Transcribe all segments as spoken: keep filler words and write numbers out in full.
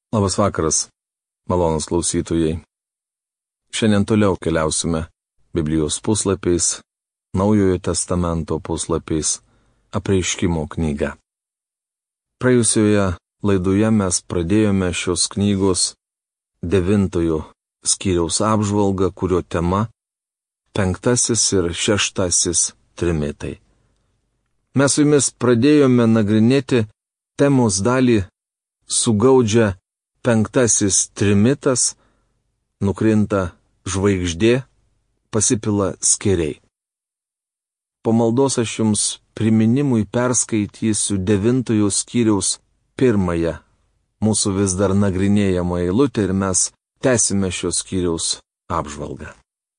Labas vakaras, malonūs klausytojai. Šiandien toliau keliausime Biblijos puslapiais, Naujojo testamento puslapiais, Apreiškimo knyga. Praėjusioje laidoje mes pradėjome šios knygos devintojo skyriaus apžvalgą, kurio tema penktasis ir šeštasis trimitai. Mes su jumis pradėjome nagrinėti temos dalį sugaudžia penktasis trimitas, nukrinta žvaigždė, pasipila skėriai. Po maldos aš jums priminimui perskaitysiu devintojo skyriaus pirmąją mūsų vis dar nagrinėjamą eilutę ir mes tęsime šios skyriaus apžvalgą.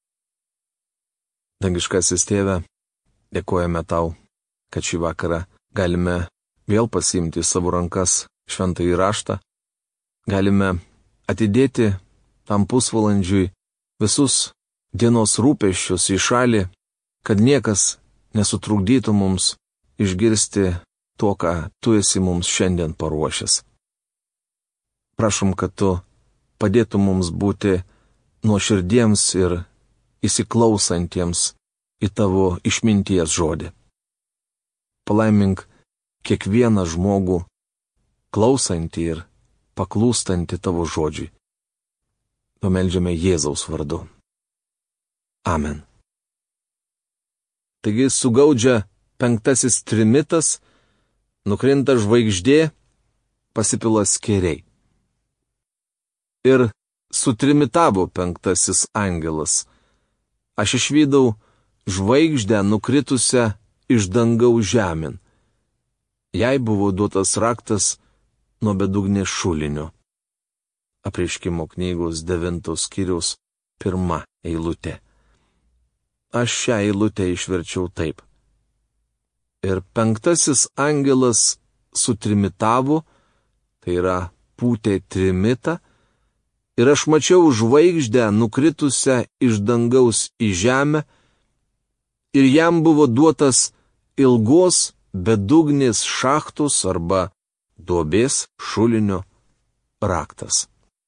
Dangiškasis Tėve, dėkojame tau, kad šį vakarą galime vėl pasiimti savo rankas šventąjį raštą, galime atidėti tam pusvalandžiui visus dienos rūpesčius į šalį, kad niekas nesutrukdytų mums išgirsti to, ką tu esi mums šiandien paruošęs. Prašom, kad tu padėtum mums būti nuoširdiems ir įsiklausantiems į tavo išminties žodį. Palaimink kiekvieną žmogų, klausantį ir paklūstantį tavo žodžiui. Pameldžiame Jėzaus vardu. Amen. Taigi sugaudžia penktasis trimitas, nukrinta žvaigždė, pasipila skėriai. Ir sutrimitavo penktasis angelas. Aš išvydau žvaigždę nukritusią iš dangaus žemėn. Jai buvo duotas raktas nuo bedugnės šulinio. Apreiškimo knygos devintos skyriaus pirma eilutė. Aš šią eilutę išverčiau taip. Ir penktasis angelas sutrimitavo, tai yra pūtė trimitą, ir aš mačiau žvaigždę nukritusią iš dangaus į žemę, ir jam buvo duotas ilgos bedugnės šachtos arba duobės šulinio raktas.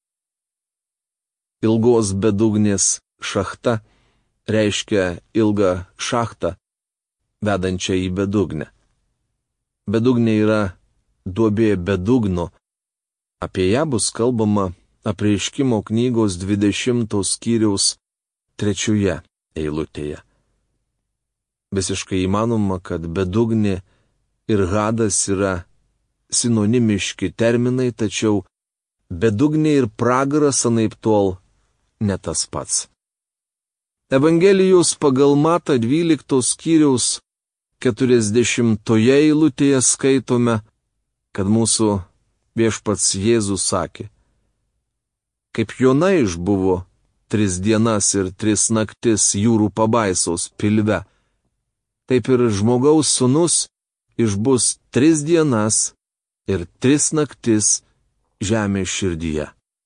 Ilgos bedugnės šachta reiškia ilgą šachtą, vedančią į bedugnę. Bedugnė yra duobė bedugno. Apie ją bus kalbama Apreiškimo knygos dvidešimtos skyriaus trečioje eilutėje. Visiškai įmanoma, kad bedugnė ir hadas yra sinonimiški terminai, tačiau bedugnė ir pragaras anaiptol ne tas pats. Evangelijos pagal Matą dvyliktos skyriaus keturiasdešimtoje eilutėje skaitome, kad mūsų viešpats Jėzus sakė: kaip Jona išbuvo tris dienas ir tris naktis jūrų pabaisos pilve, taip ir žmogaus sūnus išbus tris dienas ir tris naktis žemės širdyje.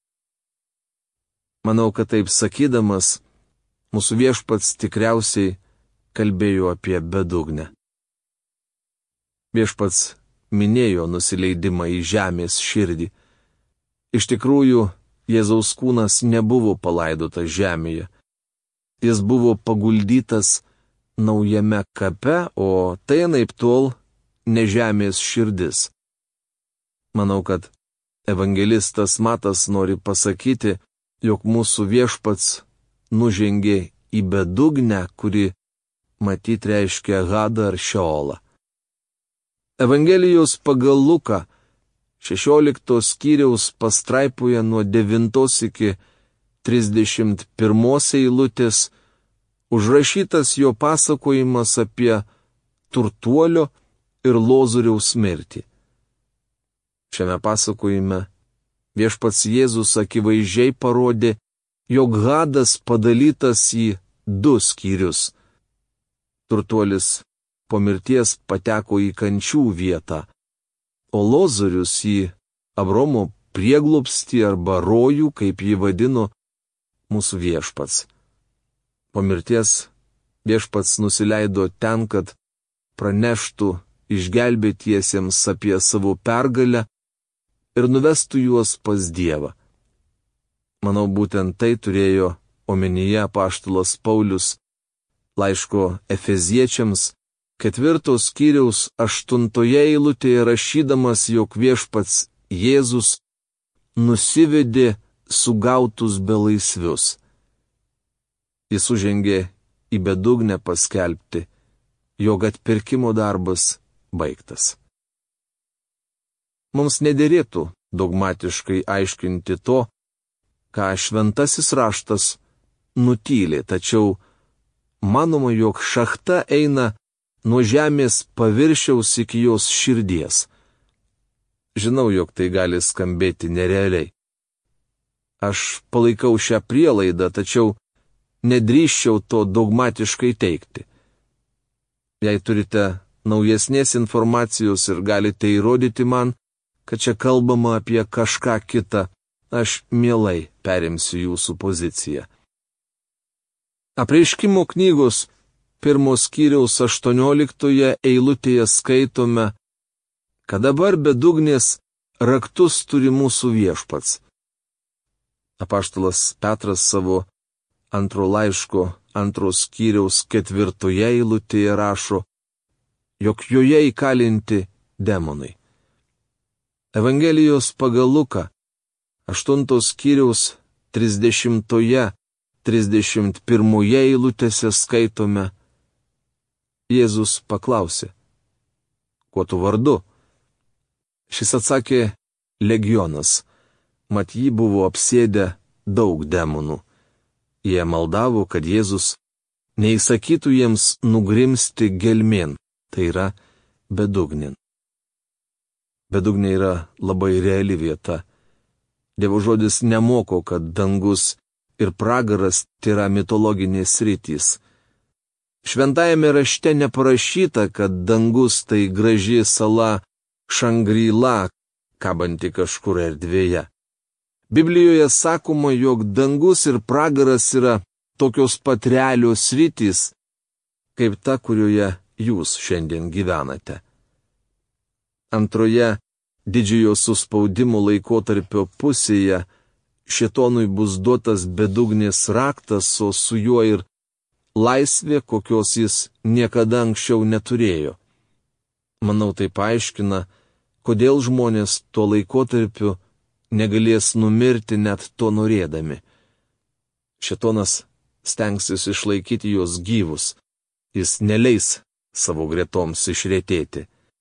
Manau, kad taip sakydamas, mūsų viešpats tikriausiai kalbėjo apie bedugnę. Viešpats minėjo nusileidimą į žemės širdį. Iš tikrųjų, Jėzaus kūnas nebuvo palaidotas žemėje. Jis buvo paguldytas naujame kape, o tai anaiptol ne žemės širdis. Manau, kad evangelistas Matas nori pasakyti, jog mūsų viešpats nužengė į bedugnę, kuri matyt reiškia hadą ar šeolą. Evangelijos pagal Luką šešioliktos skyriaus pastraipoje nuo devintos iki trisdešimt pirmos eilutės užrašytas jo pasakojimas apie turtuolio ir Lozoriaus mirtį. Šiame pasakojime viešpats Jėzus akivaizdžiai parodė, jog hadas padalytas į du skyrius. Turtuolis po mirties pateko į kančių vietą, o Lozorius į Abraomo prieglobstį arba rojų, kaip jį vadino mūsų viešpats. Po mirties viešpats nusileido ten, kad praneštų išgelbėtiesiems apie savo pergalę ir nuvestų juos pas Dievą. Manau, būtent tai turėjo omenyje apaštalas Paulius laiško Efeziečiams ketvirtos skyriaus aštuntoje eilutėje rašydamas, jog viešpats Jėzus nusivedė sugautus belaisvius. Jis užengė į bedugnę paskelbti, jog atpirkimo darbas baigtas. Mums nederėtų dogmatiškai aiškinti to, ką šventasis raštas nutylė, tačiau manoma, jog šachta eina nuo žemės paviršiaus iki jos širdies. Žinau, jog tai gali skambėti nerealiai. Aš palaikau šią prielaidą, tačiau nedrįsčiau to dogmatiškai teigti. Jei turite naujesnės informacijos ir galite įrodyti man, kad čia kalbama apie kažką kitą, aš mielai perimsiu jūsų poziciją. Apreiškimo knygos pirmos skyriaus aštuonioliktoje eilutėje skaitome, kad dabar bedugnės raktus turi mūsų viešpats. Apaštalas Petras savo antro laiško antros skyriaus ketvirtoje eilutėje rašo, jog joje įkalinti demonai. Evangelijos pagal Luką aštuntos skyriaus trisdešimtoje, trisdešimt pirmoje eilutėse skaitome, Jėzus paklausė, kuo tu vardu? Šis atsakė, Legionas, mat jį buvo apsėdę daug demonų. Jie maldavo, kad Jėzus neįsakytų jiems nugrimsti gelmėn, tai yra bedugnin. Bedugnė yra labai reali vieta. Dievo žodis nemoko, kad dangus ir pragaras tai yra mitologinės sritys. Šventajame rašte neparašyta, kad dangus tai graži sala Šangryla, kabanti kažkur erdvėje. Biblijoje sakoma, jog dangus ir pragaras yra tokios pat realios sritys, kaip ta, kurioje jūs šiandien gyvenate. Antroje didžiojo suspaudimo laikotarpio pusėje šėtonui bus duotas bedugnės raktas, o su juo ir laisvė, kokios jis niekada anksčiau neturėjo. Manau, tai paaiškina, kodėl žmonės tuo laikotarpiu negalės numirti net to norėdami. Šėtonas stengsis išlaikyti juos gyvus, jis neleis savo gretoms išretėti.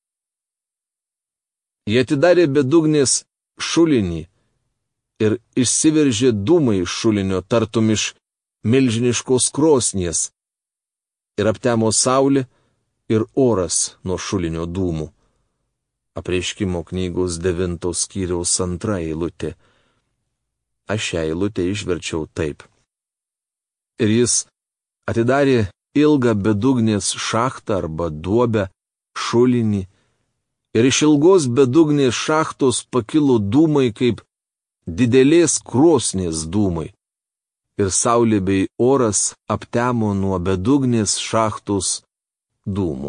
Jie atidarė bedugnės šulinį ir išsiveržė dūmai iš šulinio tartum iš milžiniškos krosnies ir aptemo saulė ir oras nuo šulinio dūmų. Apreiškimo knygos devintos skyriaus antra eilutė. Aš šią eilutę išverčiau taip. Ir jis atidarė ilgą bedugnės šachtą arba duobę, šulinį, ir iš ilgos bedugnės šachtos pakilo dūmai kaip didelės krosnės dūmai. Ir saulė bei oras aptemo nuo bedugnės šachtos dūmų.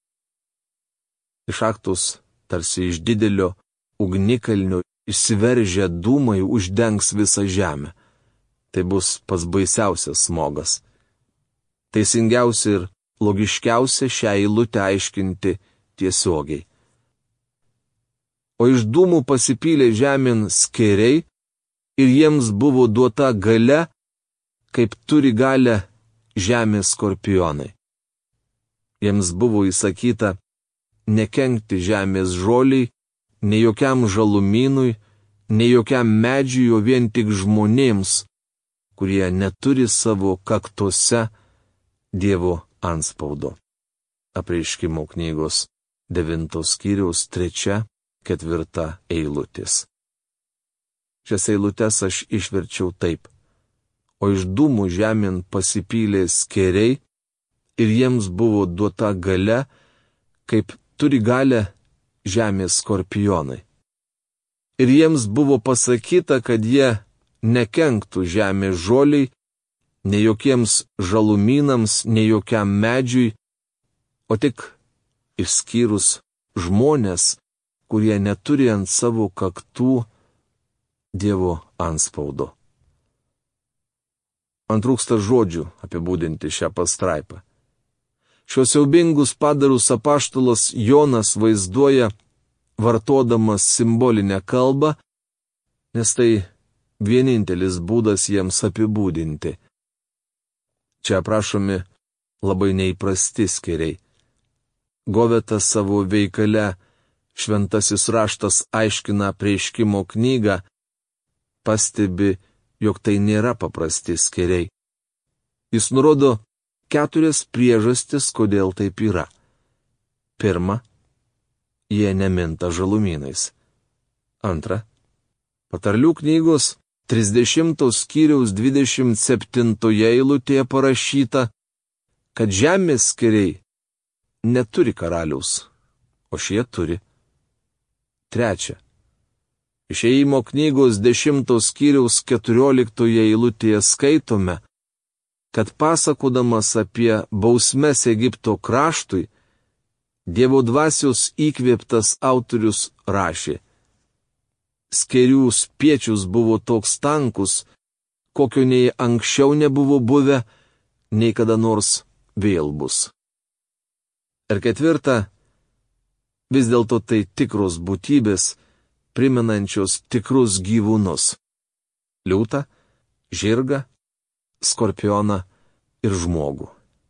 Iš šachtos, tarsi iš didelio ugnikalnio, išsiveržę dūmai uždengs visą žemę. Tai bus pats baisiausias smogas. Teisingiausia ir logiškiausia šią eilutę aiškinti tiesiogiai. O iš dūmų pasipylė žemėn skėriai ir jiems buvo duota galia, kaip turi galę žemės skorpionai. Jiems buvo įsakyta nekenkti žemės žoliai, nei jokiam žalumynui, nei jokiam medžiui, o vien tik žmonėms, kurie neturi savo kaktuose Dievo antspaudo. Apreiškimo knygos devintos skyriaus trečia, ketvirta eilutės. Šias eilutes aš išverčiau taip. O iš dūmų žemėn pasipylė skėriai ir jiems buvo duota galia, kaip turi galę žemės skorpionai. Ir jiems buvo pasakyta, kad jie nekenktų žemės žoliai, nei jokiems žalumynams, nei jokiam medžiui, o tik išskyrus žmonės, kurie neturi ant savo kaktų Dievo antspaudo. Man trūksta žodžių apibūdinti šią pastraipą. Šios siaubingus padarus apaštalas Jonas vaizduoja vartodamas simbolinę kalbą, nes tai vienintelis būdas jiems apibūdinti. Čia aprašomi labai neįprasti skėriai. Goveta savo veikale Šventasis raštas aiškina Apreiškimo knygą, pastebi, jog tai nėra paprasti skėriai. Jis nurodo keturias priežastis, kodėl taip yra. Pirma, jie neminta žalumynais. Antra, Patarlių knygos trisdešimtos skyriaus dvidešimt septintoje eilutėje parašyta, kad žemės skėriai neturi karaliaus, o šie turi. Trečia, Išėjimo knygos dešimtos skyriaus keturioliktoje eilutėje skaitome, kad pasakodamas apie bausmes Egipto kraštui, Dievo dvasios įkvėptas autorius rašė: skėrių spiečius buvo toks tankus, kokio nei anksčiau nebuvo buvę, nei kada nors vėl bus. Ir ketvirta, vis dėlto tai tikros būtybės, primenančios tikrus gyvūnus - liūtą, žirgą, skorpioną ir žmogų.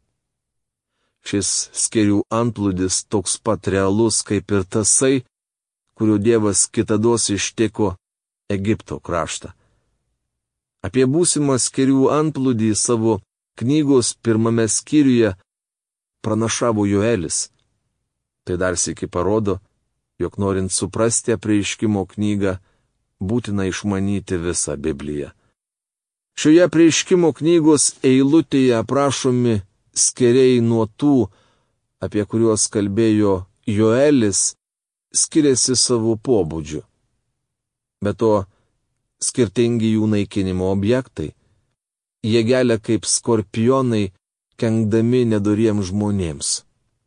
Šis skėrių antplūdis toks pat realus kaip ir tasai, kuriuo Dievas kitados ištiko Egipto kraštą. Apie būsimą skėrių antplūdį savo knygos pirmame skyriuje pranašavo Joelis. Tai dar sykį parodo, jog norint suprasti Apreiškimo knygą, būtina išmanyti visą Bibliją. Šioje Apreiškimo knygos eilutėje aprašomi skėriai nuo tų, apie kuriuos kalbėjo Joelis, skiriasi savo pobūdžiu. Be to, skirtingi jų naikinimo objektai. Jie gelia kaip skorpionai, kenkdami nedoriems žmonėms.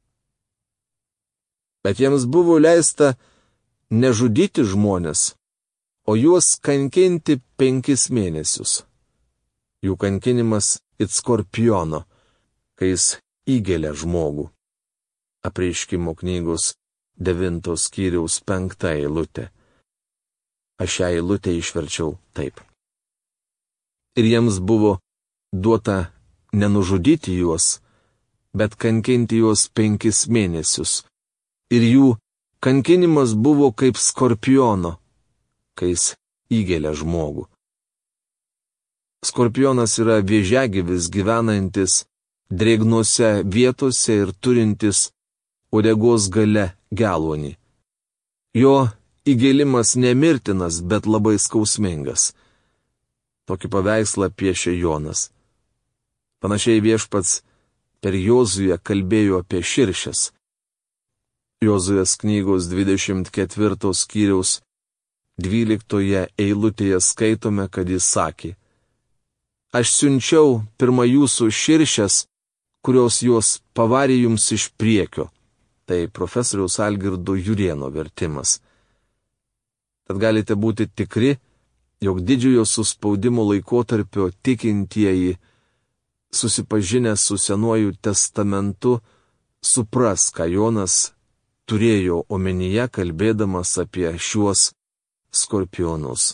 Bet jiems buvo leista nežudyti žmonės, o juos kankinti penkis mėnesius. Jų kankinimas it skorpiono, kai jis įgelia žmogų. Apreiškimo knygos devintos skyriaus penkta eilutė. Aš šią eilutę išverčiau taip. Ir jiems buvo duota nenužudyti juos, bet kankinti juos penkis mėnesius. Ir jų kankinimas buvo kaip skorpiono, kai jis įgelia žmogų. Skorpionas yra vėžiagyvis gyvenantis drėgnose vietose ir turintis uodegos gale gelonį. Jo įgėlimas nemirtinas, bet labai skausmingas. Tokį paveikslą piešė Jonas. Panašiai Viešpats per Jozuę kalbėjo apie širšes. Jozuės knygos dvidešimt ketvirtos skyriaus dvyliktoje eilutėje skaitome, kad jis sakė: Aš siunčiau pirmą jūsų širšes, kurios juos pavarė jums iš priekio. Tai profesoriaus Algirdo Jurieno vertimas. Tad galite būti tikri, jog didžiojo suspaudimo laikotarpio tikintieji, susipažinę su Senuoju testamentu, supras, ką Jonas turėjo omenyje, kalbėdamas apie šiuos skorpionus.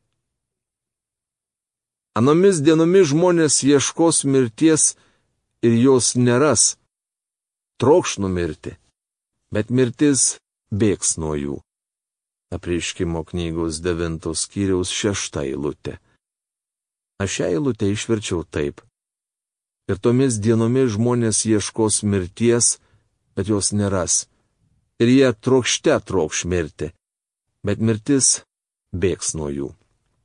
Anomis dienomis žmonės ieškos mirties ir jos neras, trokš numirti, bet mirtis bėgs nuo jų. Apreiškimo knygos devintos skyriaus šešta eilutė. Aš šią eilutę išverčiau taip. Ir tomis dienomis žmonės ieškos mirties, bet jos neras. Ir jie trokšte trokš mirti, bet mirtis bėgs nuo jų.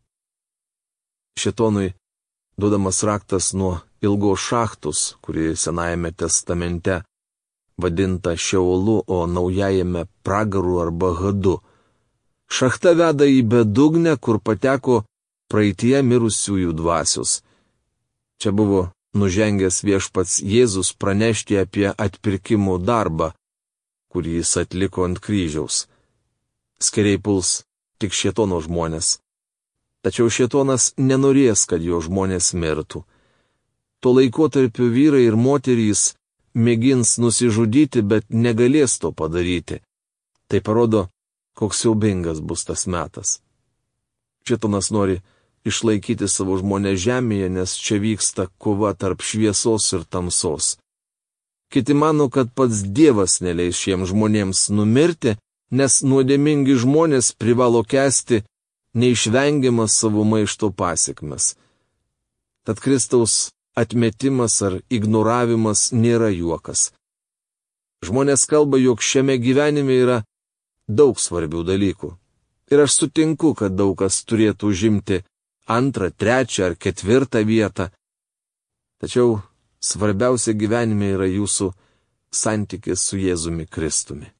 Šėtonui duodamas raktas nuo ilgos šachtos, kuri Senajame testamente vadinta Šeolu, o Naujajame pragaru arba hadu. Šachta veda į bedugnę, kur pateko praeitie mirusiųjų dvasios. Čia buvo nužengęs Viešpats Jėzus pranešti apie atpirkimo darbą, kurį jis atliko ant kryžiaus. skeriai puls tik šėtono žmonės. Tačiau šėtonas nenorės, kad jo žmonės mirtų. Tuo laikotarpiu vyrai ir moterys mėgins nusižudyti, bet negalės to padaryti. Tai parodo, koks siaubingas bus tas metas. Šėtonas nori išlaikyti savo žmonės žemėje, nes čia vyksta kova tarp šviesos ir tamsos. Kiti mano, kad pats Dievas neleis šiems žmonėms numirti, nes nuodėmingi žmonės privalo kęsti neišvengiamas savo maišto pasiekmes. Tad Kristaus atmetimas ar ignoravimas nėra juokas. Žmonės kalba, jog šiame gyvenime yra daug svarbių dalykų. Ir aš sutinku, kad daug kas turėtų užimti antrą, trečią ar ketvirtą vietą. Tačiau svarbiausia gyvenime yra jūsų santykis su Jėzumi Kristumi.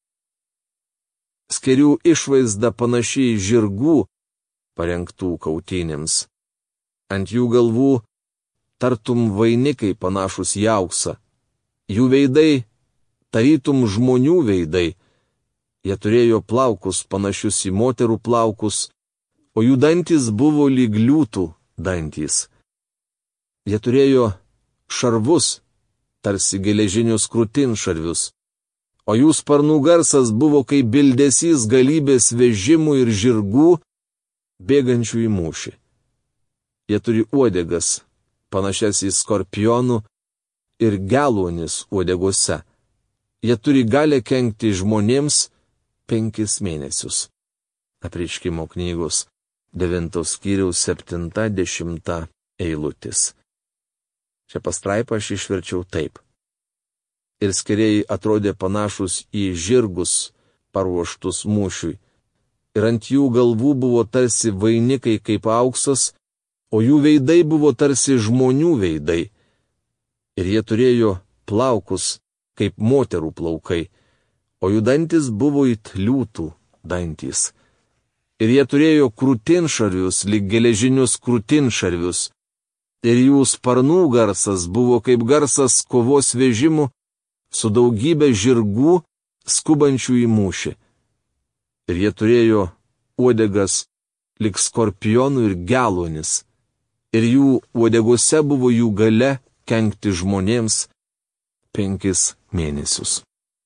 Skerių išvaizda panaši į žirgų parengtų kautynėms. Ant jų galvų tartum vainikai panašus į auksą. Jų veidai tarytum žmonių veidai. Jie turėjo plaukus panašius į moterų plaukus, o jų dantys buvo lyg liūtų dantys. Jie turėjo šarvus, tarsi geležinius krūtinšarvius, o jų sparnų garsas buvo kaip bildesys galybės vežimų ir žirgų, bėgančių į mūšį. Jie turi uodegas, panašias į skorpionų ir geluonis uodegose. Jie turi galę kenkti žmonėms penkis mėnesius. Apreiškimo knygos devintos skyriaus septinta dešimta eilutis. Šią pastraipą aš išverčiau taip. Ir skeriai atrodė panašus į žirgus paruoštus mūšiui. Ir ant jų galvų buvo tarsi vainikai kaip auksas, o jų veidai buvo tarsi žmonių veidai. Ir jie turėjo plaukus kaip moterų plaukai, o jų dantis buvo it liūtų dantys. Ir jie turėjo krūtinšarvius lyg geležinius krūtinšarvius. Ir jų sparnų garsas buvo kaip garsas kovos vežimų su daugybė žirgų skubančių į mūšį. Ir jie turėjo uodegas lyg skorpionų ir geluonis. Ir jų uodegose buvo jų gale kenkti žmonėms penkis mėnesius.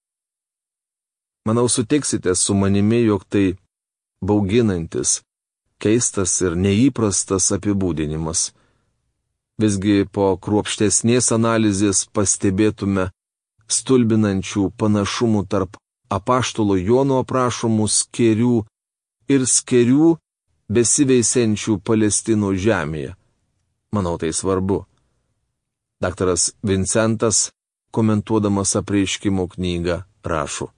Manau, sutiksite su manimi, jog tai bauginantis, keistas ir neįprastas apibūdinimas. Visgi po kruopštesnės analizės pastebėtume stulbinančių panašumų tarp apaštalo Jono aprašomų skerių ir skerių besiveisiančių Palestinos žemėje. Manau, tai svarbu. Daktaras Vincentas, komentuodamas apreiškimo knygą, rašo.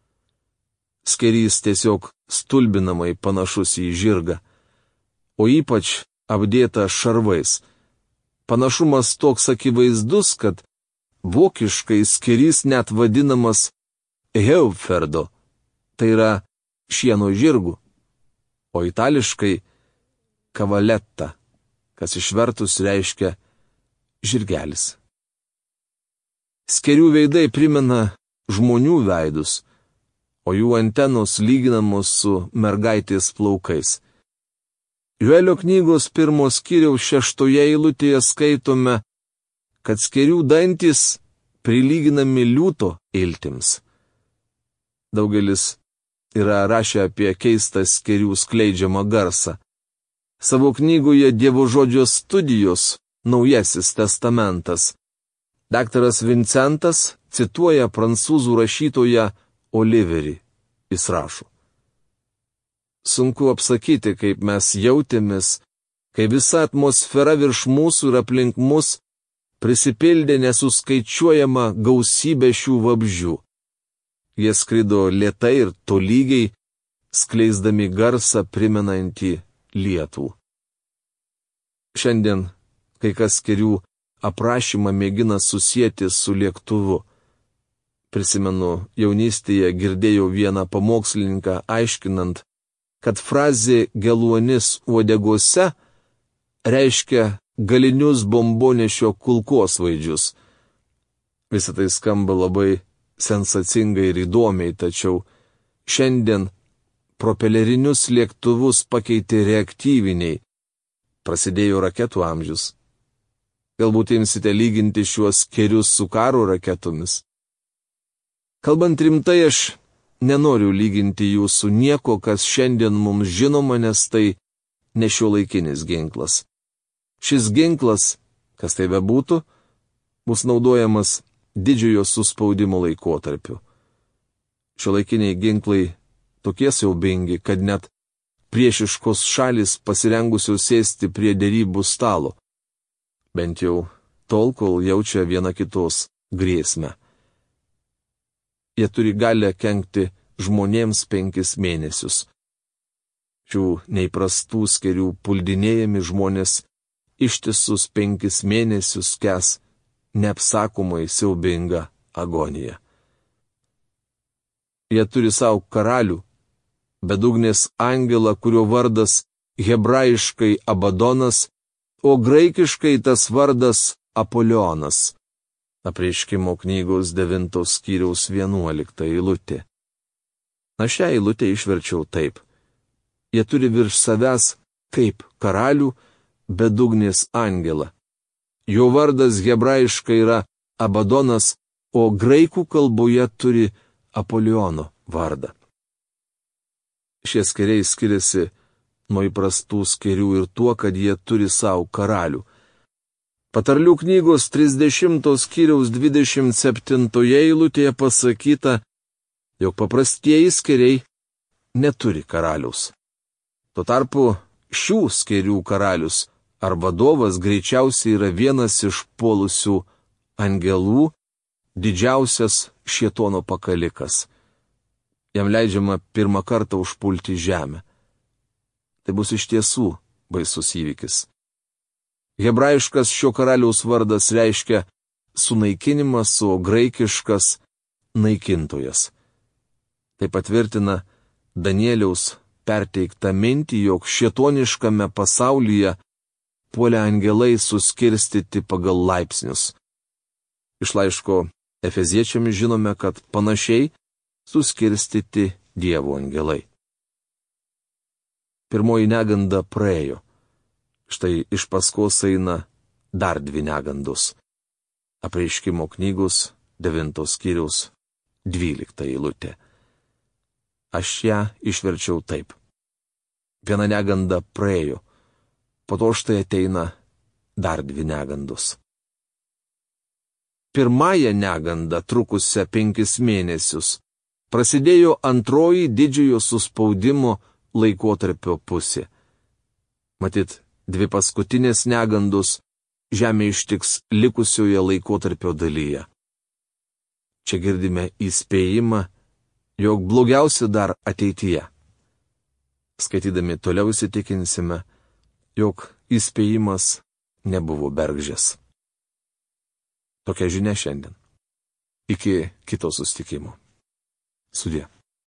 Skerys tiesiog stulbinamai panašus į žirgą, o ypač apdėta šarvais. Panašumas toks akivaizdus, kad vokiškai skerys net vadinamas Heuferdo, tai yra šieno žirgu, o itališkai Cavaletta, kas išvertus reiškia žirgelis. Skerių veidai primena žmonių veidus, o jų antenos lyginamos su mergaitės plaukais. Joelio knygos pirmos skyriaus šeštoje eilutėje skaitome, kad skerių dantys prilyginami liūto iltims. Daugelis yra rašę apie keistą skerių skleidžiamą garsą. Savo knygoje Dievo žodžio studijos Naujasis testamentas daktaras Vincentas cituoja prancūzų rašytoją Oliverį. Jis rašo. Sunku apsakyti, kaip mes jautėmės, kai visa atmosfera virš mūsų ir aplink mus prisipildė nesuskaičiuojama gausybė šių vabzdžių. Jie skrido lėtai ir tolygiai, skleisdami garsą primenantį lietų. Šiandien kai kas skerių aprašymą mėgina susijęti su lėktuvu. Prisimenu, jaunystėje girdėjau vieną pamokslininką aiškinant, kad frazė geluonis uodegose reiškia galinius bombonešio kulkosvaidžius. Visą tai skamba labai sensacingai ir įdomiai, tačiau šiandien propelerinius lėktuvus pakeitė reaktyviniai. Prasidėjo raketų amžius. Galbūt imsite lyginti šiuos kerius su karo raketomis. Kalbant rimtai, aš nenoriu lyginti jų su nieko, kas šiandien mums žinoma, nes tai ne šiuolaikinis ginklas. Šis ginklas, kas tai bebūtų, bus naudojamas didžiojo suspaudimo laikotarpiu. Šiuolaikiniai ginklai tokie siaubingi, kad net priešiškos šalis pasirengusios sėsti prie derybų stalo. Bent jau tol, kol jaučia viena kitos grėsmę. Jie turi galę kenkti žmonėms penkis mėnesius. Šių neįprastų skerių puldinėjami žmonės ištisus penkis mėnesius kes neapsakomai siaubingą agoniją. Jie turi savo karalių, bedugnės angelą, kurio vardas hebrajiškai Abadonas, o graikiškai tas vardas Apolionas. Apreiškimo knygos devintos skyriaus vienuolikta eilutė. Na šią eilutę išverčiau taip. Jie turi virš savęs kaip karalių bedugnės angelą. Jo vardas hebrajiškai yra Abadonas, o graikų kalboje turi Apoliono vardą. Šie skeriai skiriasi nuo įprastų skerių ir tuo, kad jie turi savo karalių. Patarlių knygos trisdešimtos skyriaus dvidešimt septintoje eilutėje pasakyta, jog paprastieji skeriai neturi karaliaus. Tuo tarpu šių skerių karalius ar vadovas greičiausiai yra vienas iš puolusių angelų, didžiausias šėtono pakalikas. Jam leidžiama pirmą kartą užpulti žemę. Tai bus iš tiesų baisus įvykis. Hebrajiškas šio karaliaus vardas reiškia sunaikinimas, o graikiškas naikintojas. Tai patvirtina Danieliaus perteiktą mintį, jog šėtoniškame pasaulyje puolė angelai suskirstyti pagal laipsnius. Iš laiško Efeziečiams žinome, kad panašiai suskirstyti Dievo angelai. Pirmoji neganda praėjo. Štai iš paskos eina dar dvi negandos. Apreiškimo knygos devintos skyriaus dvylikta eilutė. Aš ją išverčiau taip. Viena neganda praėjo, po to štai ateina dar dvi negandos. Pirmąją negandą, trukusią penkis mėnesius, prasidėjo antroji didžiojo suspaudimo laikotarpio pusė. Matyt, dvi paskutinės negandos žemė ištiks likusioje laikotarpio dalyje. Čia girdime įspėjimą, jog blogiausia dar ateityje. Skaitydami toliau įsitikinsime, jog įspėjimas nebuvo bergždžias. Tokia žinia šiandien. Iki kito susitikimo. Sudie.